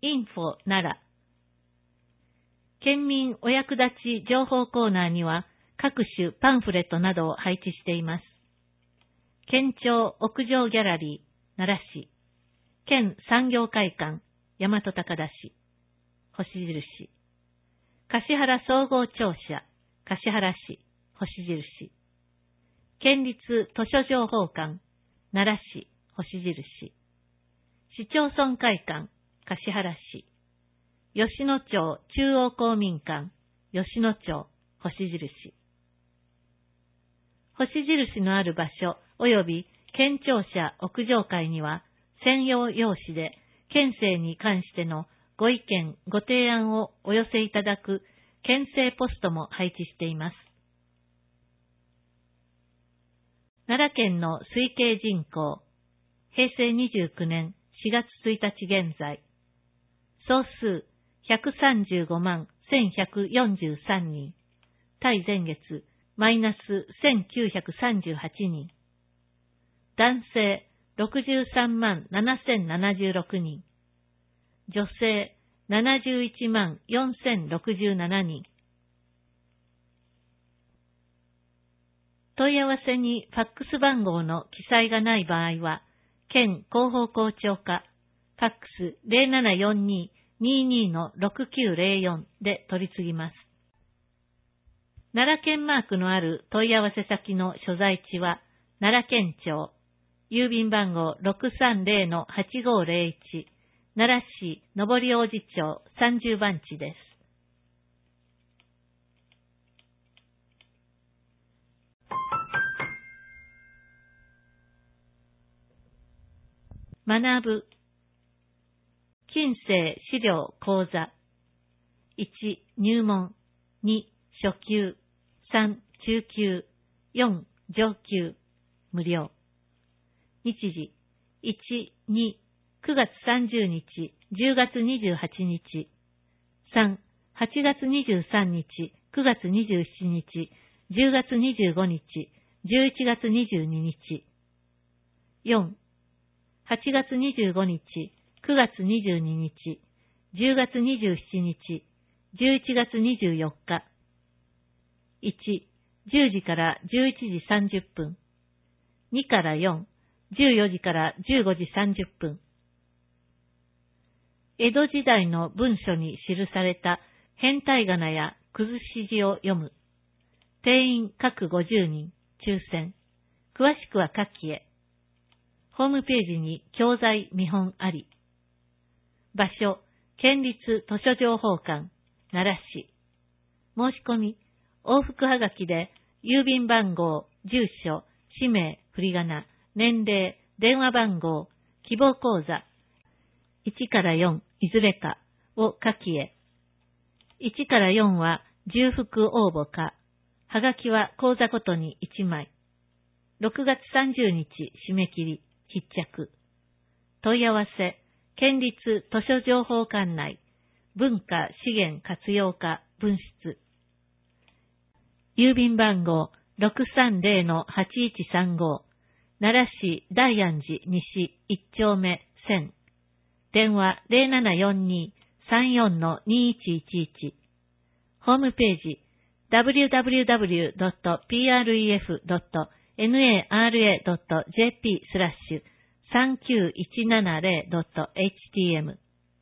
info 奈良。県民お役立ち情報コーナーには各種パンフレットなどを配置しています。県庁屋上ギャラリー、奈良市。県産業会館、大和高田市。星印。橿原総合庁舎、橿原市、星印。県立図書情報館、奈良市、星印。市町村会館、橿原市。吉野町中央公民館、吉野町、星印。星印のある場所及び県庁舎屋上階には専用用紙で県政に関してのご意見、ご提案をお寄せいただく県政ポストも配置しています。奈良県の推計人口、平成29年4月1日現在、総数135万1143人、対前月マイナス1938人、男性63万7076人、女性71万4067人。問い合わせにファックス番号の記載がない場合は、県広報校長課、ファックス 0742-22-6904 で取り次ぎます。奈良県マークのある問い合わせ先の所在地は、奈良県庁、郵便番号 630-8501、奈良市上り王子町30番地です。学ぶ。近世資料講座。1、入門。2、初級。3、中級。4、上級。無料。日時。1、2、9月30日、10月28日。3、8月23日、9月27日、10月25日、11月22日。4、8月25日、9月22日、10月27日、11月24日。1、10時から11時30分。2から4、14時から15時30分。江戸時代の文書に記された変体仮名や崩し字を読む。定員各50人、抽選。詳しくは下記へ。ホームページに教材見本あり。場所、県立図書情報館、奈良市。申し込み、往復はがきで、郵便番号、住所、氏名、振り仮名、年齢、電話番号、希望口座、1から4、いずれかを下記へ。1から4は重複応募か、はがきは口座ごとに1枚。6月30日締め切り、必着。問い合わせ、県立図書情報館内、文化資源活用課分室。郵便番号 630-8135、奈良市大安寺西1丁目1000。電話 0742-34-2111。ホームページ www.pref.nia.jp/39170.htm。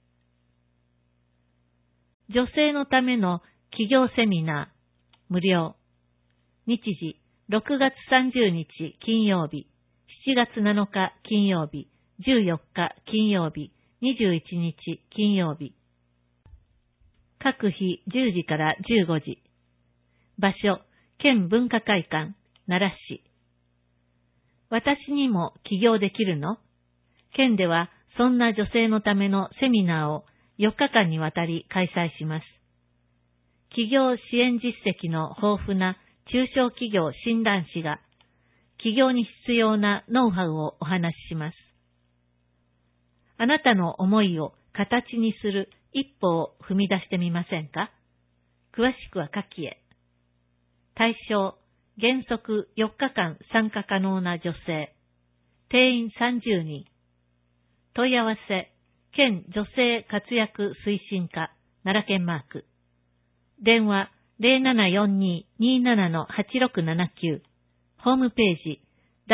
女性のための企業セミナー、無料。日時、6月30日金曜日、7月7日金曜日、14日金曜日、21日金曜日。各日10時から15時。場所、県文化会館、奈良市。私にも起業できるの？県ではそんな女性のためのセミナーを4日間にわたり開催します。起業支援実績の豊富な中小企業診断士が、起業に必要なノウハウをお話しします。あなたの思いを形にする一歩を踏み出してみませんか？詳しくは下記へ。対象、原則4日間参加可能な女性。定員30人。問い合わせ、 県女性活躍推進課、奈良県マーク。電話0742-27-8679。ホームページ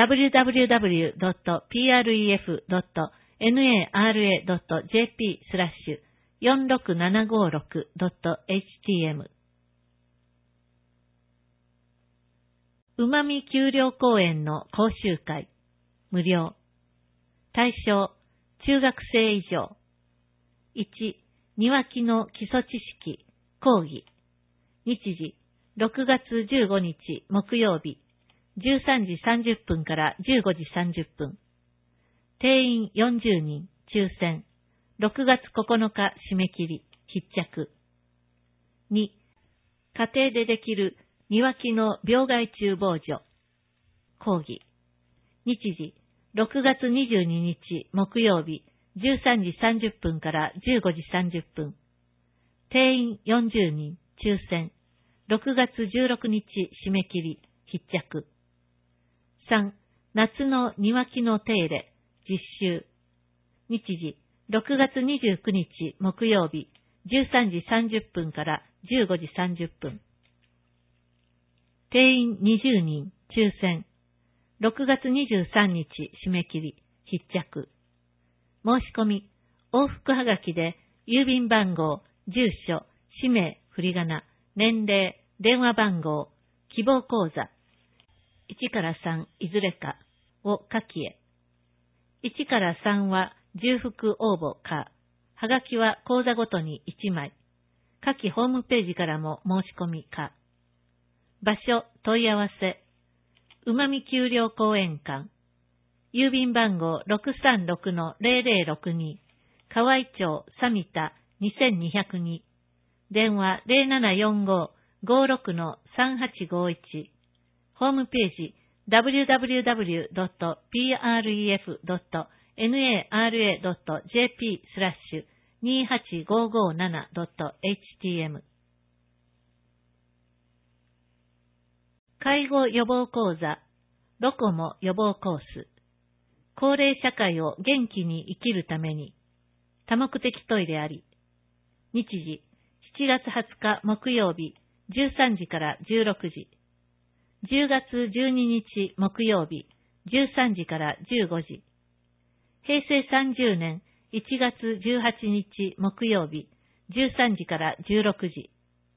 www.pref.nara.jp/46756.htm うまみ給料講演の講習会、無料。対象、中学生以上。1、庭木の基礎知識、講義。日時、6月15日木曜日、13時30分から15時30分。定員40人、抽選。6月9日締め切り、必着。2、家庭でできる庭木の病害虫防除。講義。日時、6月22日木曜日、13時30分から15時30分。定員40人、抽選。6月16日締め切り、必着。3、夏の庭木の手入れ、実習。日時、6月29日木曜日、13時30分から15時30分。定員20人、抽選。6月23日締め切り、必着。申し込み、往復はがきで、郵便番号、住所、氏名、振り仮名、年齢、電話番号、希望口座、1から3いずれかを書きへ。1から3は重複応募か、はがきは口座ごとに1枚、下記ホームページからも申し込みか。場所、問い合わせ、うまみ給料講演館、郵便番号 636-0062、河合町三田2202、電話 0745-56-3851、ホームページ www.pref.nara.jp/28557.htm 介護予防講座、ドコモ予防コース、高齢社会を元気に生きるために、多目的トイレあり、日時、7月20日木曜日、13時から16時、10月12日木曜日、13時から15時、平成30年1月18日木曜日、13時から16時、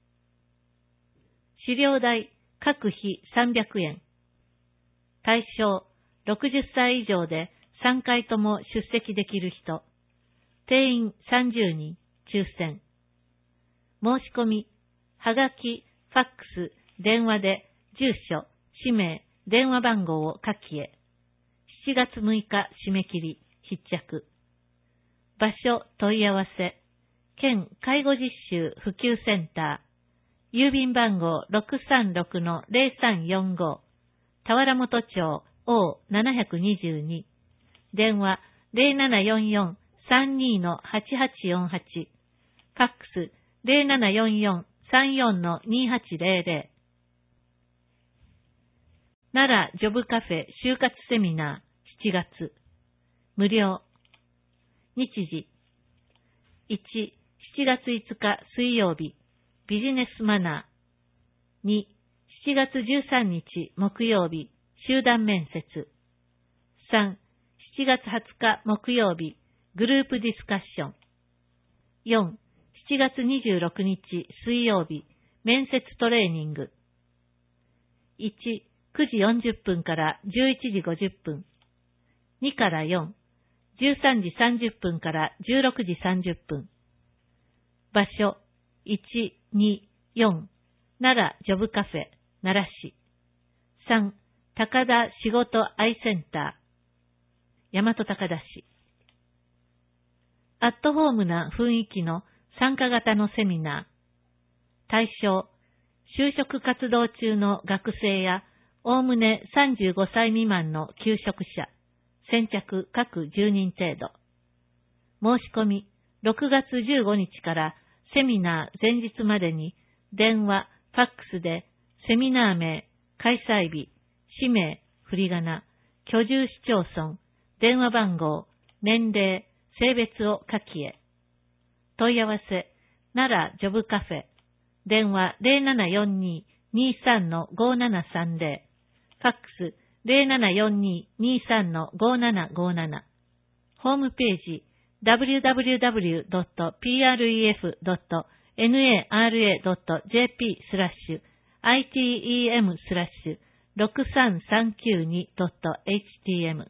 資料代、各費300円。対象、60歳以上で3回とも出席できる人。定員30人、抽選。申し込み、はがき、ファックス、電話で、住所、氏名、電話番号を書きへ。7月6日締め切り、必着。場所、問い合わせ。県介護実習普及センター。郵便番号 636-0345。田原本町 O722。電話 0744-32-8848。ファックス 0744-34-2800。奈良ジョブカフェ就活セミナー7月。無料。日時。1、7月5日水曜日。ビジネスマナー。2、7月13日木曜日。集団面接。3、7月20日木曜日。グループディスカッション。4、7月26日水曜日。面接トレーニング。1、9時40分から11時50分。2から4、13時30分から16時30分。場所、1、2、4、奈良ジョブカフェ、奈良市。3、高田仕事アイセンター、大和高田市。アットホームな雰囲気の参加型のセミナー。対象、就職活動中の学生や、おおむね35歳未満の求職者、先着各10人程度。申し込み、6月15日からセミナー前日までに、電話、ファックスで、セミナー名、開催日、氏名、振り仮名、居住市町村、電話番号、年齢、 性別を下記へ。問い合わせ、奈良ジョブカフェ。電話0742-23-5730。ファックス0742-23-5757。ホームページ www.pref.nara.jp/item/63392.htm。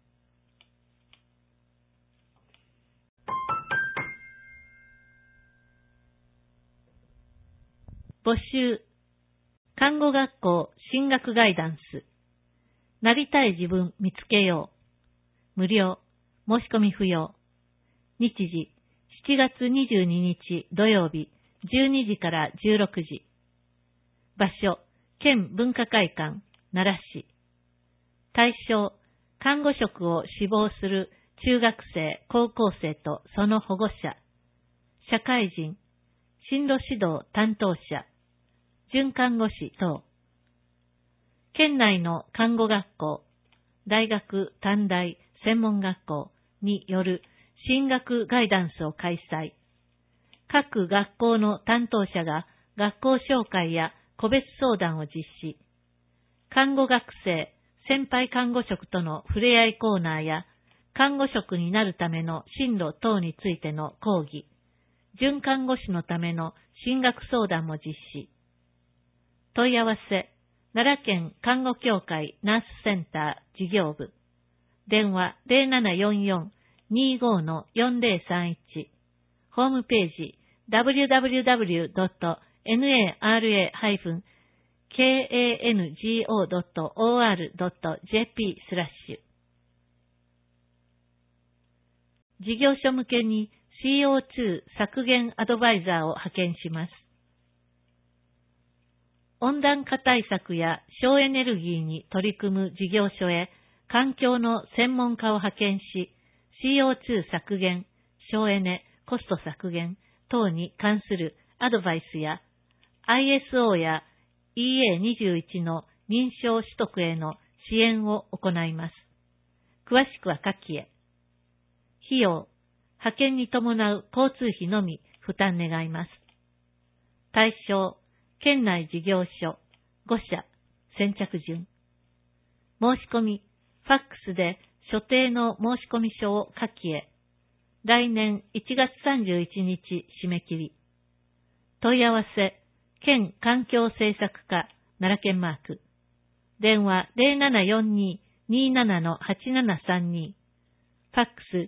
募集。看護学校進学ガイダンス。なりたい自分見つけよう。無料。申し込み不要。日時、7月22日土曜日、12時から16時。場所、県文化会館、奈良市。対象、看護職を志望する中学生、高校生とその保護者。社会人、進路指導担当者。准看護師等。県内の看護学校、大学、短大、専門学校による進学ガイダンスを開催。各学校の担当者が学校紹介や個別相談を実施。看護学生、先輩看護職との触れ合いコーナーや、看護職になるための進路等についての講義。准看護師のための進学相談も実施。問い合わせ、奈良県看護協会ナースセンター事業部。電話0744-25-4031。ホームページ www.nara-kango.or.jp/。事業所向けに CO2 削減アドバイザーを派遣します。温暖化対策や省エネルギーに取り組む事業所へ環境の専門家を派遣し、CO2 削減、省エネ、コスト削減等に関するアドバイスや ISO や EA21 の認証取得への支援を行います。詳しくは下記へ。費用、派遣に伴う交通費のみ負担願います。対象、県内事業所、5社、先着順。申し込み、ファックスで所定の申し込み書を下記へ。来年1月31日締め切り。問い合わせ、県環境政策課、奈良県マーク。電話0742-27-8732。ファックス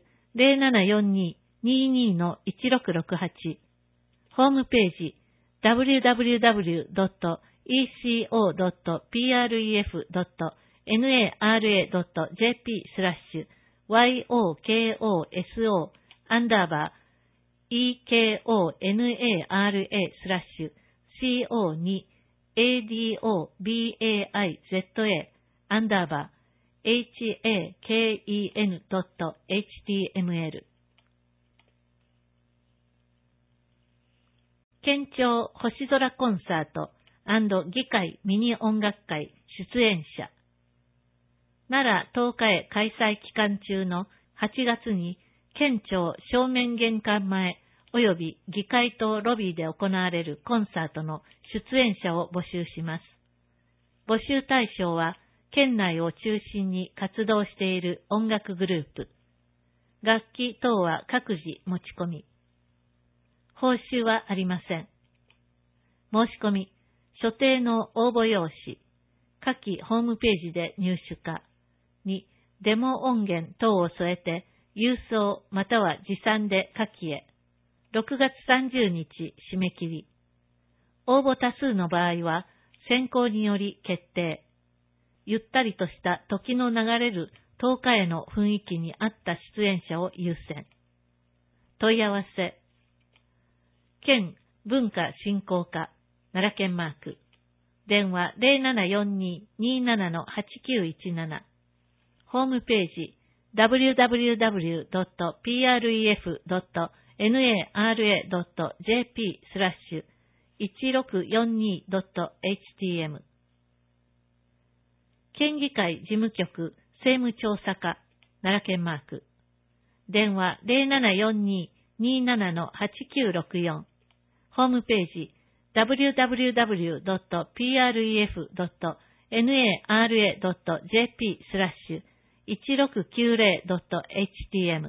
0742-22-1668。ホームページ、www.eco.pREF.NARA/CO2-EDOBAZA/CO2ADOBAIZEN.html。県庁星空コンサート&議会ミニ音楽会出演者。奈良10日へ開催期間中の8月に県庁正面玄関前及び議会棟ロビーで行われるコンサートの出演者を募集します。募集対象は県内を中心に活動している音楽グループ。楽器等は各自持ち込み。報酬はありません。申し込み、所定の応募用紙、下記ホームページで入手か、2、デモ音源等を添えて、郵送または持参で下記へ。6月30日締め切り。応募多数の場合は、選考により決定。ゆったりとした時の流れる10日への雰囲気に合った出演者を優先。問い合わせ。県文化振興課、奈良県マーク。電話0742-27-8917。ホームページ www.pref.nara.jp/1642.htm。県議会事務局政務調査課、奈良県マーク。 電話0742-27-8964。ホームページ www.pref.nara.jp/1690.htm。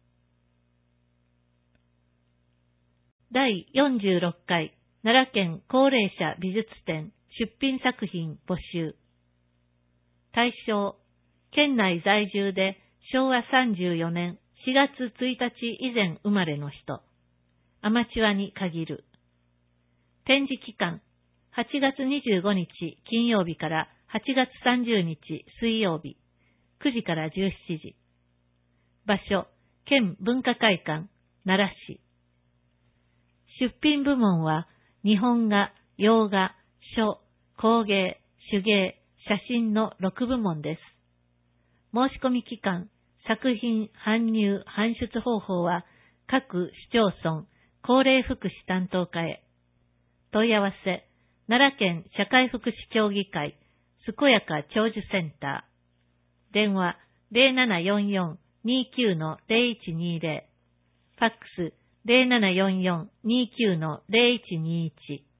第46回奈良県高齢者美術展出品作品募集。対象、県内在住で昭和34年4月1日以前生まれの人。アマチュアに限る。展示期間、8月25日金曜日から8月30日水曜日、9時から17時。場所、県文化会館、奈良市。出品部門は、日本画、洋画、書、工芸、手芸、写真の6部門です。申し込み期間、作品搬入・搬出方法は、各市町村、高齢福祉担当課へ。問い合わせ、奈良県社会福祉協議会、健やか長寿センター。電話、0744-29-0120。ファックス、0744-29-0121。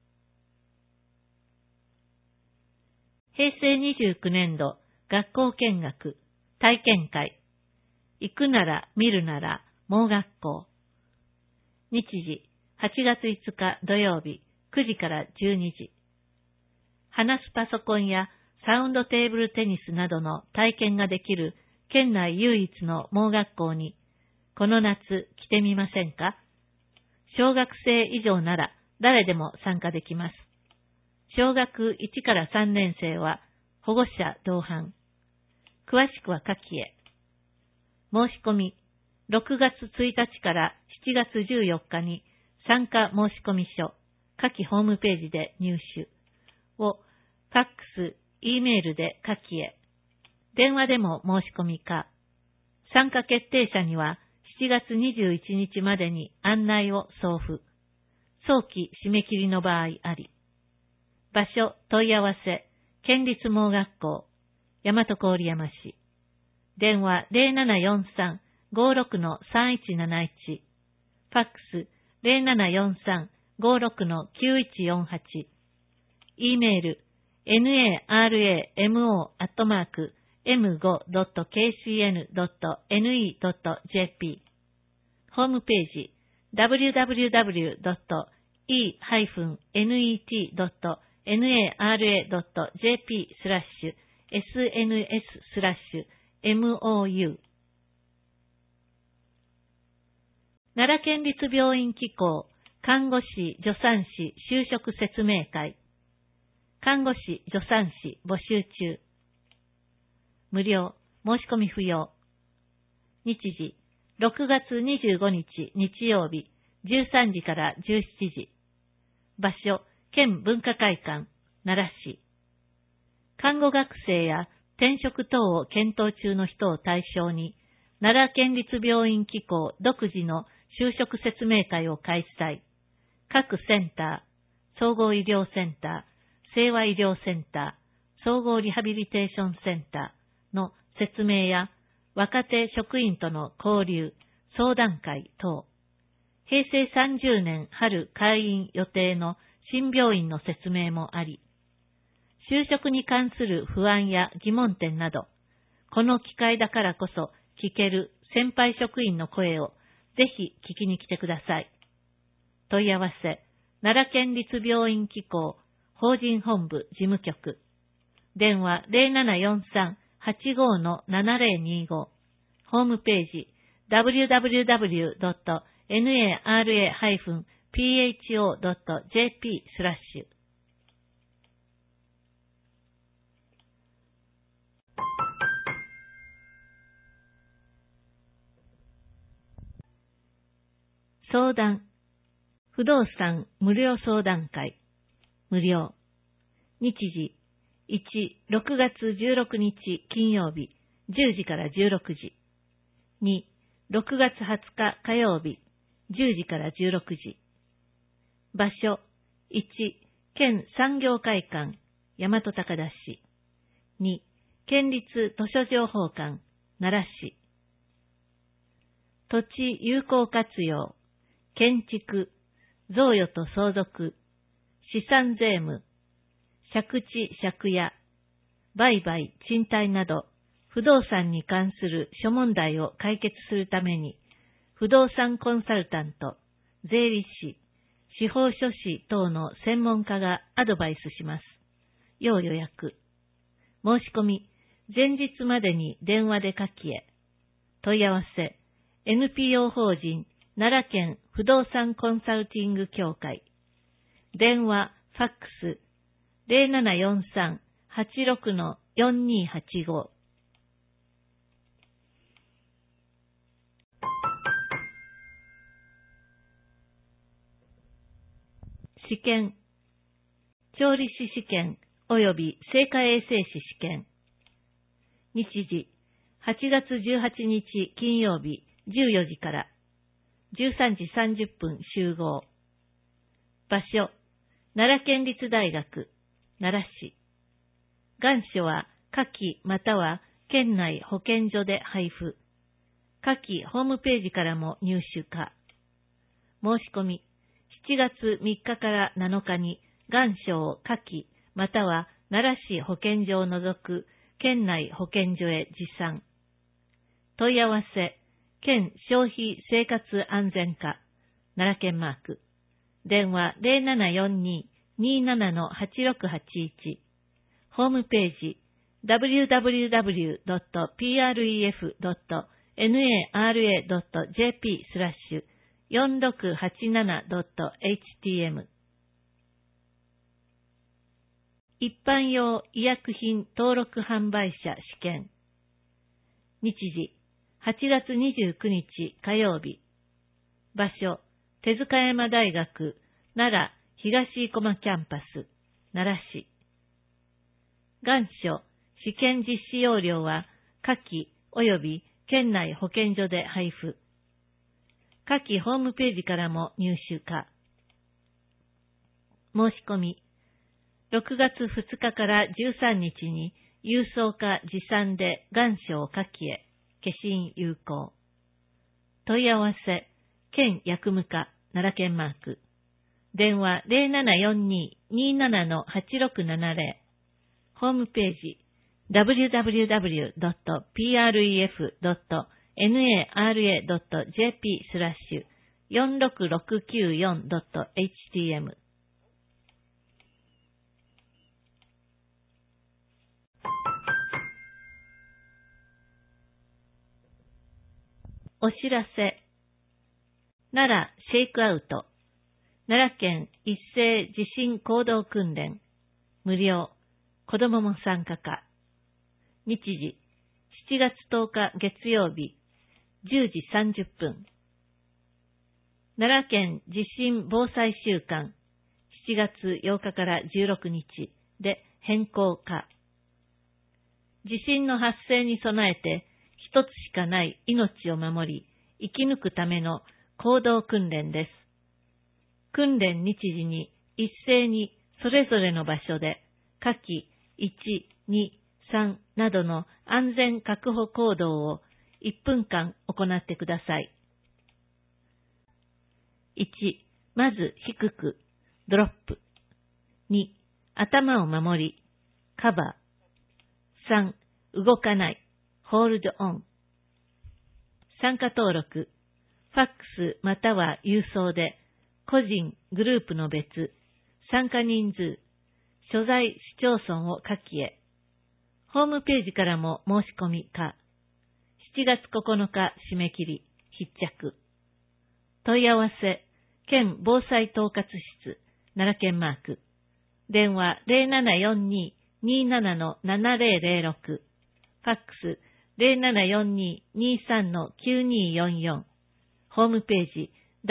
平成29年度、学校見学、体験会。行くなら、見るなら、盲学校。日時、8月5日土曜日、9時から12時。話すパソコンやサウンドテーブルテニスなどの体験ができる県内唯一の盲学校に、この夏来てみませんか？小学生以上なら誰でも参加できます。小学1から3年生は保護者同伴。詳しくは下記へ。申し込み、6月1日から7月14日に参加申込書、下記ホームページで入手を、ファックス、Eメールで下記へ。電話でも申し込みか。参加決定者には7月21日までに案内を送付。早期締め切りの場合あり。場所問い合わせ、県立盲学校、大和郡山市。電話0743-56-3171。ファックス0743-56-9148。Eメール naramo.m5.kcn.ne.jp。 ホームページ www.net.nara.jp/sns/mou。 奈良県立病院機構看護師助産師就職説明会。看護師助産師募集中。無料、申し込み不要。日時、6月25日日曜日、13時から17時。場所、県文化会館、奈良市。看護学生や転職等を検討中の人を対象に、奈良県立病院機構独自の就職説明会を開催。各センター、総合医療センター、清和医療センター、総合リハビリテーションセンターの説明や若手職員との交流、相談会等。平成30年春開院予定の新病院の説明もあり、就職に関する不安や疑問点など、この機会だからこそ聞ける先輩職員の声をぜひ聞きに来てください。問い合わせ、奈良県立病院機構法人本部事務局。電話0743-85-7025。ホームページ www.nara-pho.jp/。相談。不動産無料相談会。無料。日時。1、6月16日金曜日、10時から16時。2、6月20日火曜日、10時から16時。場所。1、県産業会館、大和高田市。2、県立図書情報館、奈良市。 土地有効活用、建築、贈与と相続、資産税務、借地借家、売買、賃貸など、不動産に関する諸問題を解決するために、不動産コンサルタント、税理士、司法書士等の専門家がアドバイスします。要予約。申し込み、前日までに電話で書きへ。問い合わせ、NPO 法人奈良県不動産コンサルティング協会。電話、ファックス、0743-86-4285。試験、調理師試験及び生化衛生士試験。日時、8月18日金曜日14時から13時30分集合。場所、奈良県立大学、奈良市。願書は下記または県内保健所で配布。下記ホームページからも入手可。申し込み、7月3日から7日に願書を下記または奈良市保健所を除く県内保健所へ持参。問い合わせ、県消費生活安全課、奈良県マーク。電話0742-27-8681。ホームページ、www.pref.nara.jp/4687.htm。一般用医薬品登録販売者試験。日時、8月29日火曜日。場所、手塚山大学奈良東生駒キャンパス、奈良市。願書、試験実施要領は下記及び県内保健所で配布。下記ホームページからも入手可。申し込み、6月2日から13日に郵送か持参で願書を下記へ、消印有効。問い合わせ、県薬務課、奈良県マーク。電話0742-27-8670。ホームページ、www.pref.nara.jp/46694.htm。お知らせ。奈良シェイクアウト。奈良県一斉地震行動訓練。無料。子供も参加可。日時、7月10日月曜日、10時30分。奈良県地震防災週間、7月8日から16日で変更可。地震の発生に備えて、一つしかない命を守り、生き抜くための行動訓練です。訓練日時に一斉にそれぞれの場所で、下記1、2、3などの安全確保行動を1分間行ってください。1、まず低く、ドロップ。2、頭を守り、カバー。3、動かない、ホールドオン。参加登録、ファックスまたは郵送で、個人、グループの別、参加人数、所在市町村を下記へ。ホームページからも申し込み可。7月9日締め切り、必着。問い合わせ、県防災統括室、奈良県マーク。電話0742-27-7006。ファックス0742-23-9244。ホームページ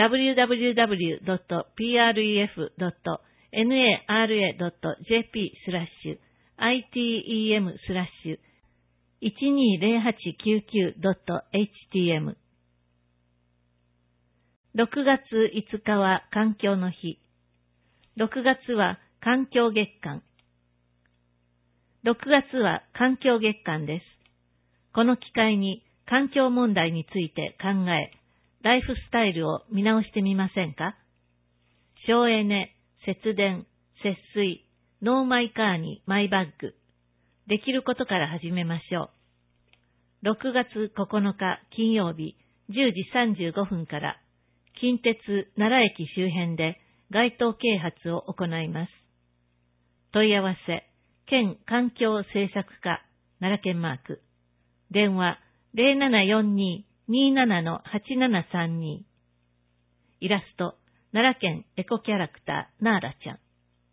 www.pref.nara.jp/120899.htm。 6月5日は環境の日。6月は環境月間。6月は環境月間です。この機会に環境問題について考え、 ライフスタイルを見直してみませんか？省エネ、節電、節水、ノーマイカーにマイバッグ。できることから始めましょう。6月9日金曜日10時35分から近鉄奈良駅周辺で街頭啓発を行います。問い合わせ、県環境政策課奈良県マーク。電話0742-27-8732。イラスト、奈良県エコキャラクターナーラちゃん。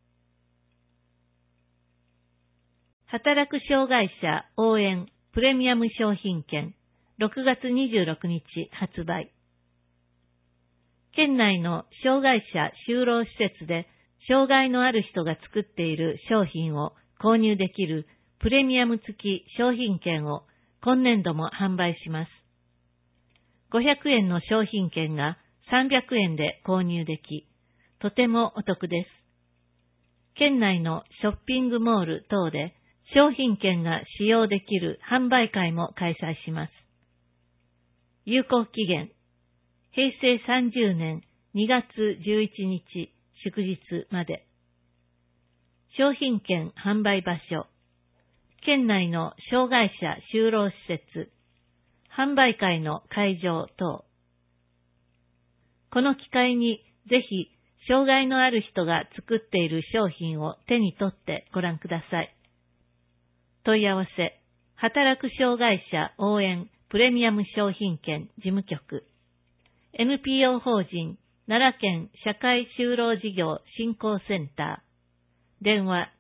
働く障害者応援プレミアム商品券6月26日発売。県内の障害者就労施設で障害のある人が作っている商品を購入できるプレミアム付き商品券を今年度も販売します。500円の商品券が300円で購入でき、とてもお得です。県内のショッピングモール等で商品券が使用できる販売会も開催します。有効期限、平成30年2月11日祝日まで。商品券販売場所、県内の障害者就労施設、販売会の会場等。この機会にぜひ障害のある人が作っている商品を手に取ってご覧ください。問い合わせ、働く障害者応援プレミアム商品券事務局、NPO 法人奈良県社会就労事業振興センター、電話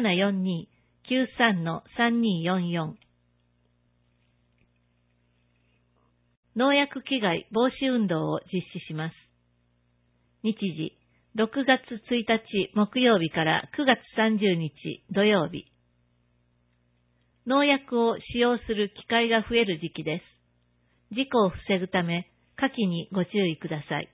0742-93-3244。農薬危害防止運動を実施します。日時、6月1日木曜日から9月30日土曜日。農薬を使用する機会が増える時期です。事故を防ぐため、下記にご注意ください。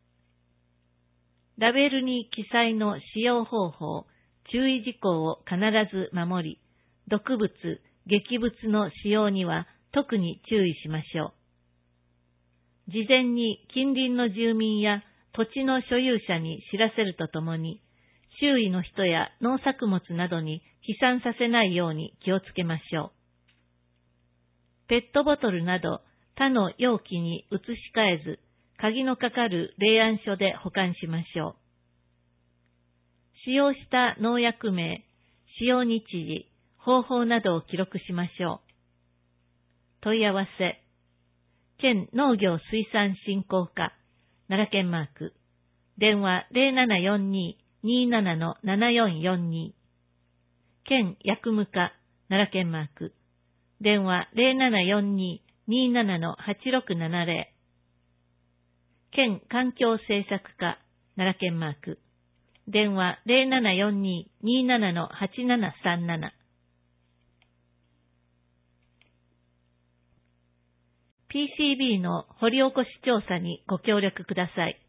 ラベルに記載の使用方法、注意事項を必ず守り、毒物、劇物の使用には特に注意しましょう。事前に近隣の住民や土地の所有者に知らせるとともに、周囲の人や農作物などに飛散させないように気をつけましょう。ペットボトルなど他の容器に移し替えず、鍵のかかる冷暗所で保管しましょう。使用した農薬名、使用日時、方法などを記録しましょう。問い合わせ、県農業水産振興課、奈良県マーク、電話0742-27-7442。県薬務課、奈良県マーク、電話0742-27-8670。県環境政策課、奈良県マーク、電話0742-27-8737。PCB の掘り起こし調査にご協力ください。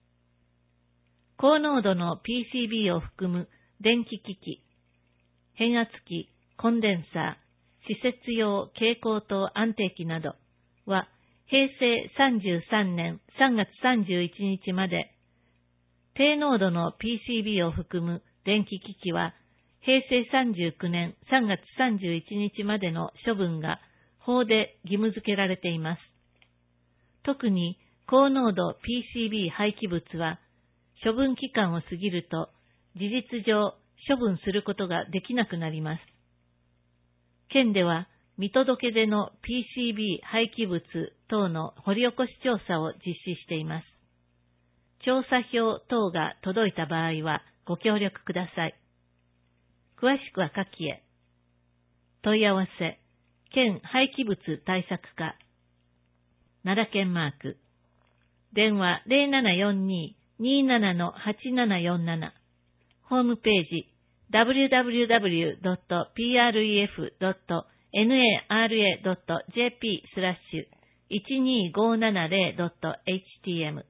高濃度の PCB を含む電気機器、変圧器、コンデンサー、施設用蛍光灯安定器などは平成33年3月31日まで、低濃度の PCB を含む電気機器は平成39年3月31日までの処分が法で義務付けられています。特に高濃度 PCB 廃棄物は処分期間を過ぎると事実上処分することができなくなります。県では見届け出の PCB 廃棄物等の掘り起こし調査を実施しています。調査票等が届いた場合はご協力ください。詳しくは下記へ。問い合わせ、県廃棄物対策課、奈良県マーク、電話0742-27-8747、ホームページ www.pref.nara.jp/12570.htm